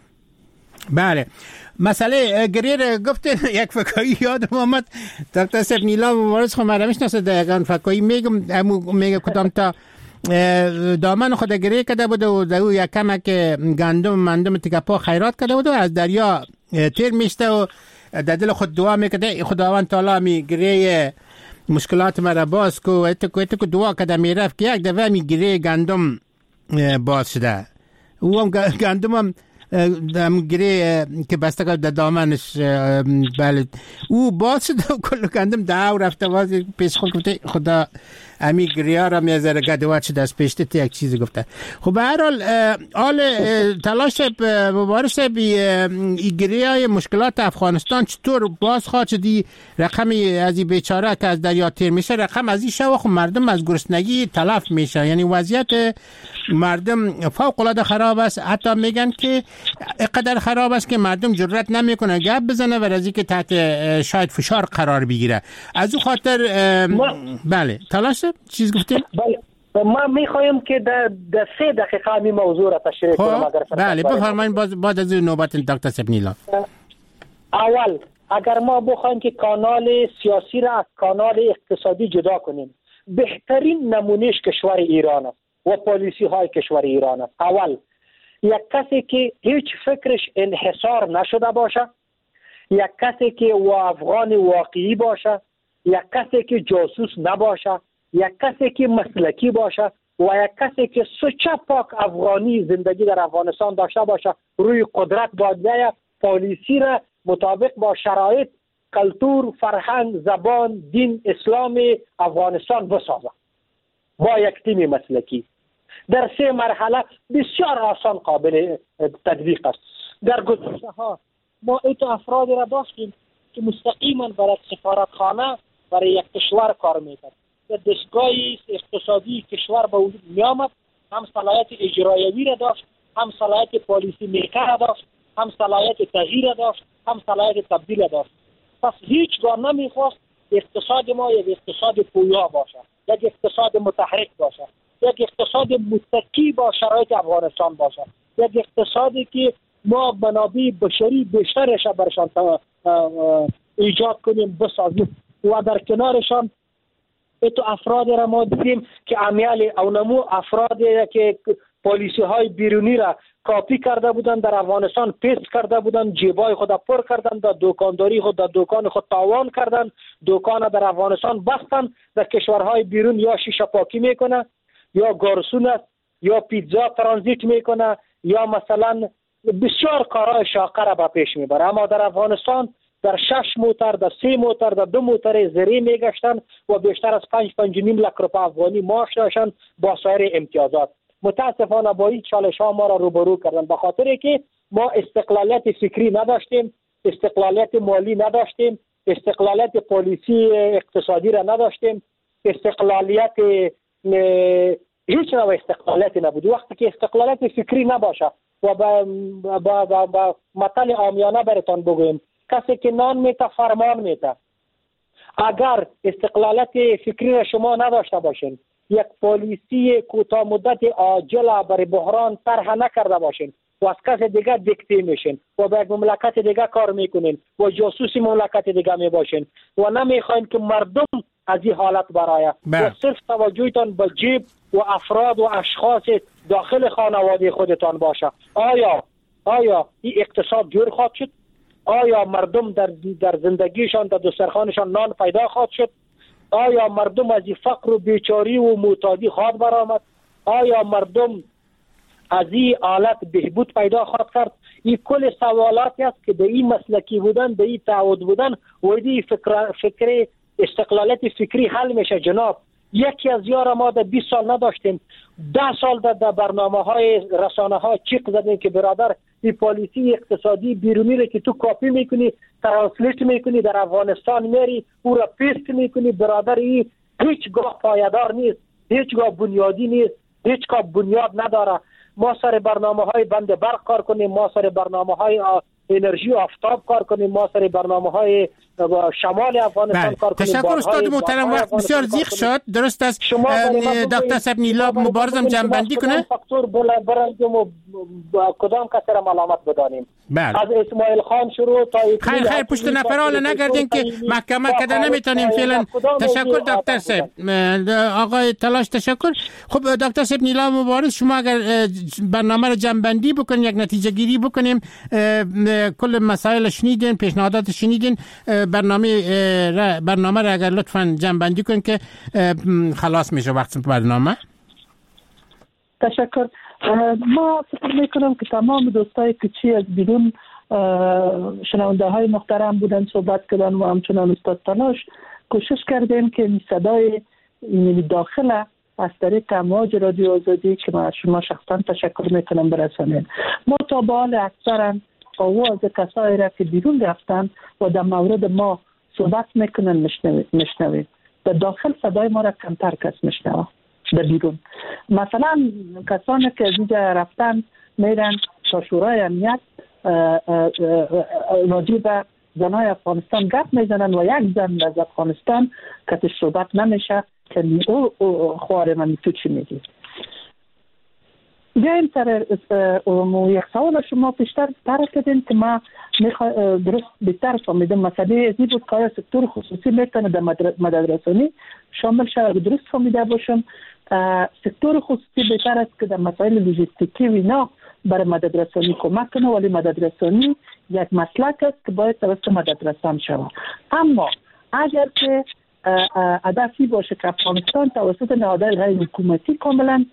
بله مسئله گریر گفتین یک فکایی یادم آمد. دکتر سبنیلا مبارز خود مرا میشناسه دقیقا فکایی میگم میگه کدام تا دامن خود گریه کرده بود و دو یک کمک گندم مندم تکپا خیرات کرده بود و از دریا تیر میشته و در دل خود دعا میکرده خداوند تعالی می گریه مشکلات مرا باز کو اتکو اتکو دعا کرده میرفت که یک دفعه می گریه گندم باز شده او هم گندم هم دم گریه که بسته کرد در دامنش بله او باز شده و کل گندم دعو رفته باز پیش خود گفته خدا امی گریا را میذاره گدوات شده از پیشت یک چیزی گفته. خب به هر حال آل تلاش مبارز بی گریای مشکلات افغانستان چطور باز خواهد شدی رقمی از این بیچاره که از دریا تیر میشه رقم از این شو خب مردم از گرسنگی تلف میشه. یعنی وضعیت مردم فوق العاده خراب است. حتی میگن که اینقدر خراب است که مردم جرئت نمیکنه گپ بزنه و از اینکه تحت شاید فشار قرار بگیره. از اون خاطر بله تلاش چیز گفتیم. بله ما میخوایم که در در سه دقیقه همین موضوع را تشریح کنم. بله بفرمایید باز بعد از نوبت دکتر سبنیلا. اول اگر ما بخوایم که کانال سیاسی را از کانال اقتصادی جدا کنیم، بهترین نمونهش کشور ایران است و پالیسی های کشور ایران است. اول یک کسی که هیچ فکرش انحصار نشده باشه، یک کسی که و افغان واقعی باشه، یک کسی که جاسوس نباشه، یک کسی که مسلکی باشه و یک کسی که سوچه پاک افغانی زندگی در افغانستان داشته باشه، روی قدرت باید بیاید پالیسی را مطابق با شرایط کلتور، فرهنگ، زبان، دین، اسلام افغانستان بسازه با یک تیم مسلکی. در سه مرحله بسیار آسان قابل تطبیق است. در گذشته ها ما ایت افرادی را داشتیم که مستقیما برای سفارتخانه برای یک کشور کار میکرد. در دستگاه اقتصادی کشور به وجود می آمد، هم صلاحیت اجرایی را داشت، هم صلاحیت پالیسی میکر را داشت، هم صلاحیت تغییر را داشت، هم صلاحیت تبدیل را داشت. پس هیچگاه نمیخواست اقتصاد ما یک اقتصاد پویا باشه، یک اقتصاد متحرک باشه، یک اقتصاد متکی با شرایط افغانستان باشه، یک اقتصادی که ما منابع بشری بیشترش برشان ایجاد کنیم، بسازیم و در کنارشان ایتو افراد را ما دیدیم که امیال او نمو افرادی که پالیسی های بیرونی را کاپی کرده بودن در افغانستان پیست کرده بودن، جیبای خود پر کردن، در دکانداری خود در دکان خود تاوان کردن، دکان در افغانستان بستن، در کشورهای بیرون یا شیشه پاکی میکنه یا گارسون است یا پیتزا ترانزیت میکنه یا مثلا بسیار کارهای شاقه را به پیش میبره. اما در افغانستان در شش موتر، در سه موتر، در دو موتر زری میگشتن و بیشتر از پنج پنج نیم لک روپیه افغانی معاش داشتن با سایر امتیازات. متاسفانه با این چالش ها ما را روبرو کردن به خاطر که ما استقلالیت فکری نداشتیم، استقلالیت مالی نداشتیم، استقلالیت پالیسی اقتصادی را نداشتیم، استقلالیت هیچ نوع استقلالیتی نبود. وقتی که استقلالیت فکری نباشه و با با با, با مطلع عامیانه براتون بگویم کسی که نان میته فرمان میته. اگر استقلالیت فکری را شما نداشته باشین، یک پالیسی کوتاه مدت عاجل برای بحران طرح نکرده باشین و از کس دیگه دیکته میشین و به یک مملکت دیگه کار میکنین و جاسوسی مملکت دیگه میباشین و نمیخواین که مردم از این حالت برایه و صرف توجهتان به جیب و افراد و اشخاص داخل خانواده خودتان باشه. آیا آیا این اقتصاد جور خواهد شد؟ آیا مردم در در زندگیشان در دسترخوانشان نان پیدا خواهد شد؟ آیا مردم از این فقر و بیچاری و معتادی خواهد برآمد؟ آیا مردم از این حالت بهبود پیدا خواهد کرد؟ این کل سوالاتی است که به این مسلکی بودن، به این تعهد بودن و این فکر فکر استقلالیت فکری حل میشه. جناب یکی از یار ما در بیست سال نداشتیم، ده سال در, در برنامه های رسانه ها چیق زدیم که برادر این پالیسی اقتصادی بیرونی رو که تو کاپی میکنی، ترانسلیت میکنی، در افغانستان میری او را پیست میکنی، برادر این هیچگاه پایدار نیست، هیچگاه بنیادی نیست، هیچگاه بنیاد نداره. ما سر برنامه های بند برق کار کنیم، ما سر برنامه های انرژی و آفتاب کار کنیم، ما سر برنامه های شمال افغانستان بله. کار کنیم. تشکر استاد محترم، وقت بسیار زیق شد. درست است دکتر سبنیلا مبارزم جنبندی کنه. فاکتور برندیم و کدام کسی را ملامت بدانیم. بله. از اسماعیل خان شروع تا خیر خیر پشت نفرال نگردین که محکمه کده نمیتونیم فعلا. تشکر دکتر صاحب، آقای تلاش تشکر. خب دکتر سبنیلا مبارز، شما اگر برنامه را جنبندی بکنین، یک نتیجه گیری بکنیم، کل مسائل شنیدین، پیشنهادات شنیدین، برنامه را برنامه را اگر لطفاً جنبندی کنین که خلاص میشه وقت برنامه. تشکر. ما فکر میکنم که تمام دوستای کچی از بیرون شنونده های محترم بودن، صحبت کردن و همچنان استاد تلاش کوشش کردیم که صدای این داخل از طریق امواج رادیو آزادی که من از شما شخصا تشکر میکنم برسانید. ما تا به حال اکثرا آواز کسایی را که بیرون رفتن و در مورد ما صحبت میکنن میشنوید. در داخل صدای ما را کمتر کس میشنوه در بیرون. مثلا کسانی که از اینجا رفتن میرن تا شورای امنیت راجع به زنای افغانستان گپ میزنن و یک زن از افغانستان که صحبت نمیشه که او خواره من تو چی میگی. بیایم سر یک سوال شما پیشتر طرح کردین که ما درست بیشتر فهمیدم مسئله ازی بود که سکتور خصوصی میتونه در مدد رسانی شامل شود. درست فهمیده باشم سکتور خصوصی بهتر است که در مسائل لوجستیکی و اینا برای مدد رسانی کمک کنه، ولی مدد رسانی یک مسلک است که باید توسط مدد رسان شود. اما اگر که هدفی باشه که افغانستان توسط نهادهای غیر حکومتی کاملا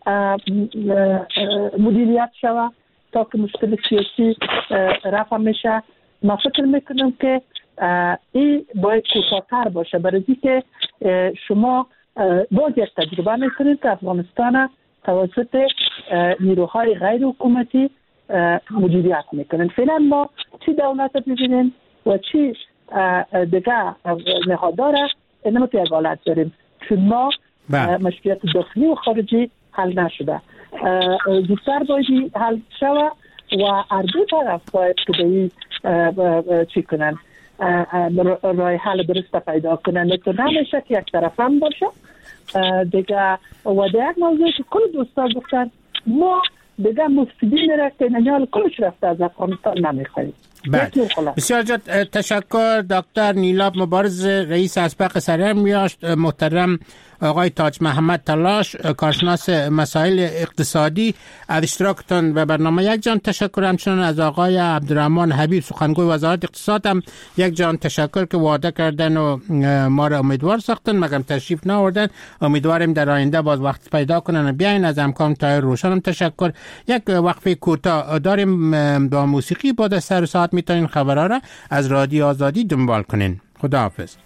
مدیریت شود تا که مشکل سیاسی رفع میشه، من فکر میکنم که این باید کوتاه‌تر باشه، برای اینکه شما باز یک تجربه میکنید که افغانستان توسط نیروهای غیر حکومتی مدیریت میکنن. فعلا ما چی دولت ببینیم و چی دیگه نهاداره اینما تو یک حالت داریم، چون ما مشکلات داخلی و خارجی حل نشده. زودتر باید حل شود و هر دو طرف باید که به چی کنن رای حل درست پیدا کنن. نتون نمیشه که یک طرف هم باشه دیگه. و دیگه یک موضوع که کل دوستا گفتن ما دیگه مفسدین را که نمیال کلش رفته از افغانستان نمیخواهیم. بسیار جد تشکر. دکتر نیلاب مبارز رئیس اسبق سرمیاشت، محترم آقای تاج محمد تلاش کارشناس مسائل اقتصادی از اشتراکتان و برنامه یک جان تشکر. همچنان از آقای عبدالرحمن حبیب سخنگوی وزارت اقتصاد هم یک جان تشکر که وعده کردن و ما را امیدوار ساختن مگر تشریف نآوردن. امیدواریم در آینده باز وقت پیدا کنن بیاین. از امکان طاهر روشن هم تشکر. یک وقفه کوتاه داریم با موسیقی. بعد سر ساعت میتونین خبرها را از رادیو آزادی دنبال کنین. خداحافظ.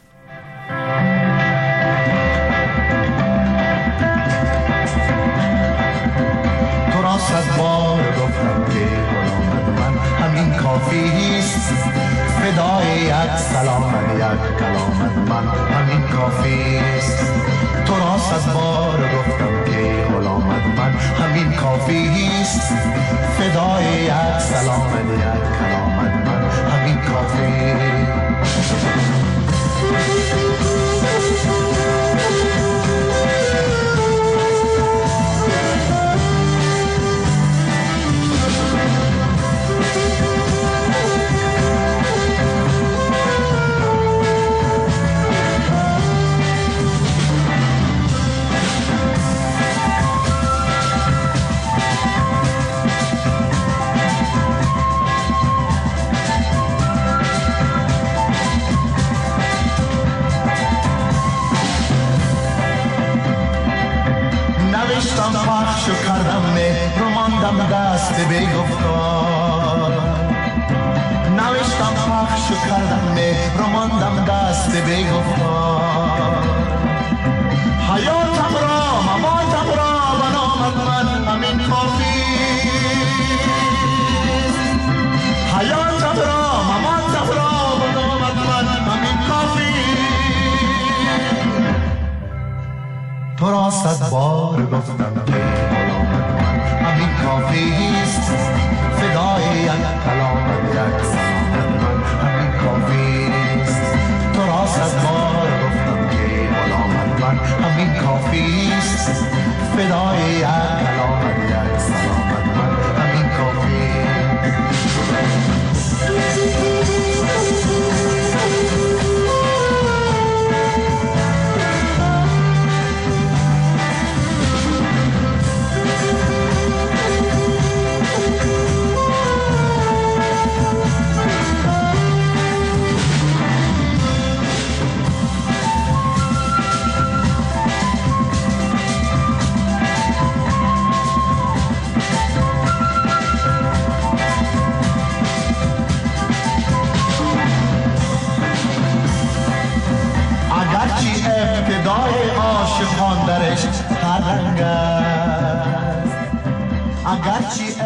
صد بار گفتم که غلام من همین کافیست، فدای یک سلام یک کلام من همین کافیست. تو را صد بار گفتم که غلام من همین کافیست، فدای یک سلام یک کلام من همین کافیست. نوشتم پخش و کردم مهر و ماندم دست به گفتار. نوشتم پخش و کردم مهر و ماندم دست به گفتار. حیاتم را مماتم را و نامت من همین کافی. حیاتم را مماتم را و نامت من همین کافی. تو را صد بار گفتم که غلامت من همین کافیست، فدای یک کلام یک سلام من همین کافیست. تو را صد بار گفتم که غلامت من همین کافیست، فدای یک کلام یک سلام من همین کافیست. هرچی